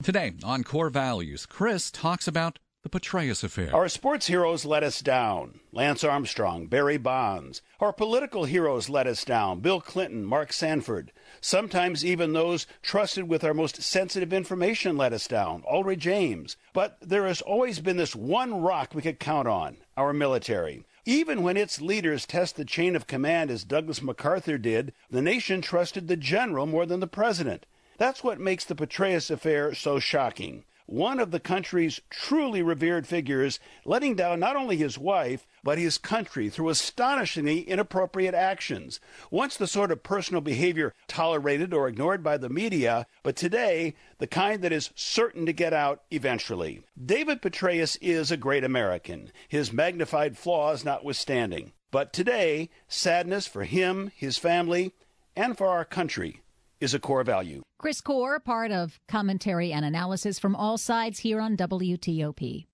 Today on Core Values, Chris talks about the Petraeus affair. Our sports heroes let us down. Lance Armstrong, Barry Bonds. Our political heroes let us down. Bill Clinton, Mark Sanford. Sometimes even those trusted with our most sensitive information let us down. Ulrich James. But there has always been this one rock we could count on, our military. Even when its leaders test the chain of command as Douglas MacArthur did, the nation trusted the general more than the president. That's what makes the Petraeus affair so shocking. One of the country's truly revered figures letting down not only his wife, but his country through astonishingly inappropriate actions. Once the sort of personal behavior tolerated or ignored by the media, but today, the kind that is certain to get out eventually. David Petraeus is a great American, his magnified flaws notwithstanding. But today, sadness for him, his family, and for our country is a core value. Chris Core, part of commentary and analysis from all sides here on WTOP.